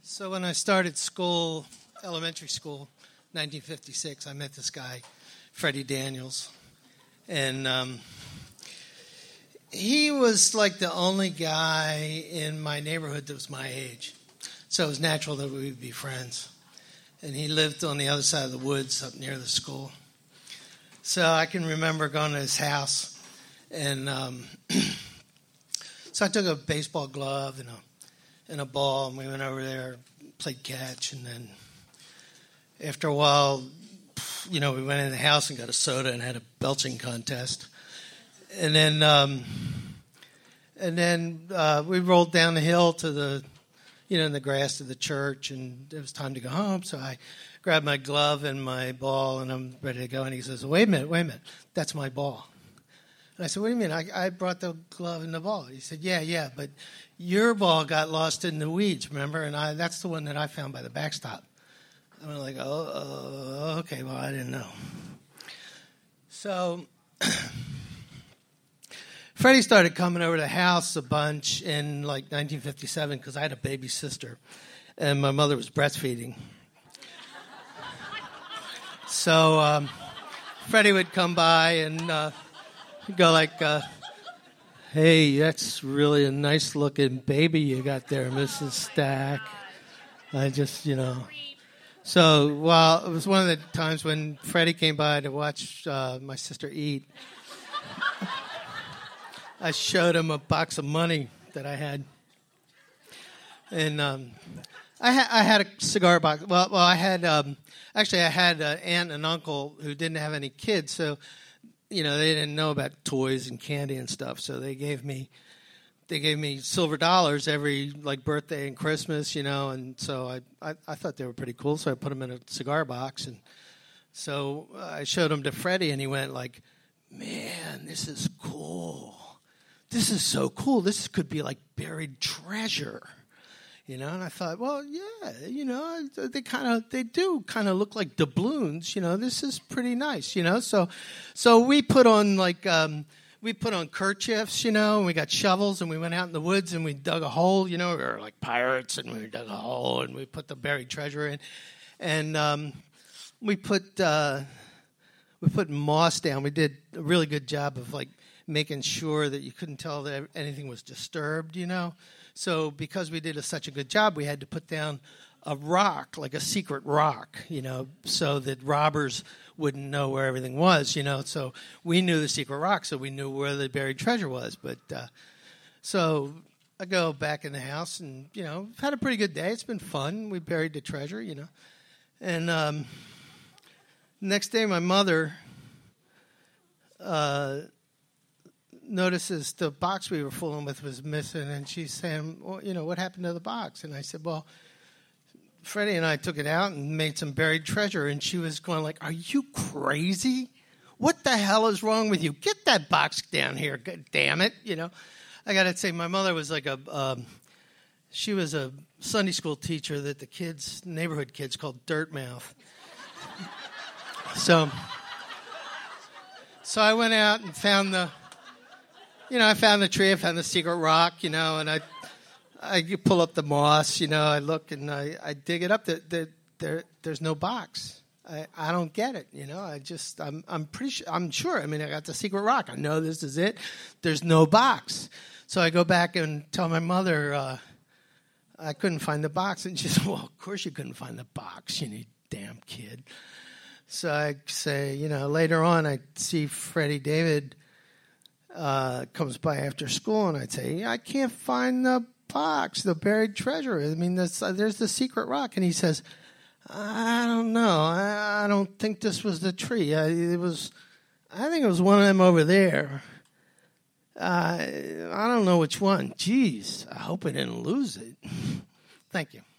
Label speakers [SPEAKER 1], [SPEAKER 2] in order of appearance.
[SPEAKER 1] So when I started school, elementary school, 1956, I met this guy, Freddie Daniels. And he was like the only guy in my neighborhood that was my age. So it was natural that we would be friends. And he lived on the other side of the woods up near the school. So I can remember going to his house. And so I took a baseball glove and a ball, and we went over there, played catch. And then after a while, we went in the house and got a soda and had a belching contest. And then we rolled down the hill to the, in the grass to the church, and it was time to go home. So I grabbed my glove and my ball, and I'm ready to go. And he says, wait a minute, that's my ball. And I said, what do you mean? I brought the glove and the ball. He said, yeah, but your ball got lost in the weeds, remember? And that's the one that I found by the backstop. And I'm like, oh, okay, well, I didn't know. So Freddie started coming over to the house a bunch in like 1957 because I had a baby sister, and my mother was breastfeeding. So Freddie would come by and go like, hey, that's really a nice-looking baby you got there, Mrs. Stack. I just, So, it was one of the times when Freddie came by to watch my sister eat. I showed him a box of money that I had. And I had a cigar box. Well, I had, I had an aunt and uncle who didn't have any kids, so they didn't know about toys and candy and stuff, so they gave me silver dollars every birthday and Christmas, and so I thought they were pretty cool, so I put them in a cigar box, and so I showed them to Freddie, and he went like, man, this is cool. This is so cool. This could be like buried treasure. And I thought, well, yeah, they do kind of look like doubloons. This is pretty nice. So we put on kerchiefs, and we got shovels, and we went out in the woods and we dug a hole. We were like pirates, and we dug a hole and we put the buried treasure in, and we put moss down. We did a really good job of making sure that you couldn't tell that anything was disturbed. So because we did such a good job, we had to put down a rock, like a secret rock, so that robbers wouldn't know where everything was, So we knew the secret rock, so we knew where the buried treasure was. But so I go back in the house and, had a pretty good day. It's been fun. We buried the treasure, And next day my mother notices the box we were fooling with was missing, and she's saying, well, what happened to the box? And I said, well, Freddie and I took it out and made some buried treasure, and she was going like, are you crazy? What the hell is wrong with you? Get that box down here, God damn it. I got to say, my mother was like she was a Sunday school teacher that the neighborhood kids called Dirt Mouth. So I went out and found I found the tree, I found the secret rock, and I pull up the moss, I look and I dig it up. There's no box. I don't get it, I'm pretty sure, I'm sure. I got the secret rock. I know this is it. There's no box. So I go back and tell my mother I couldn't find the box, and she said, well, of course you couldn't find the box, you damn kid. So I say, later on I see Freddie David comes by after school, and I'd say, I can't find the box, the buried treasure. There's the secret rock. And he says, I don't know. I don't think this was the tree. I think it was one of them over there. I don't know which one. Geez, I hope I didn't lose it. Thank you.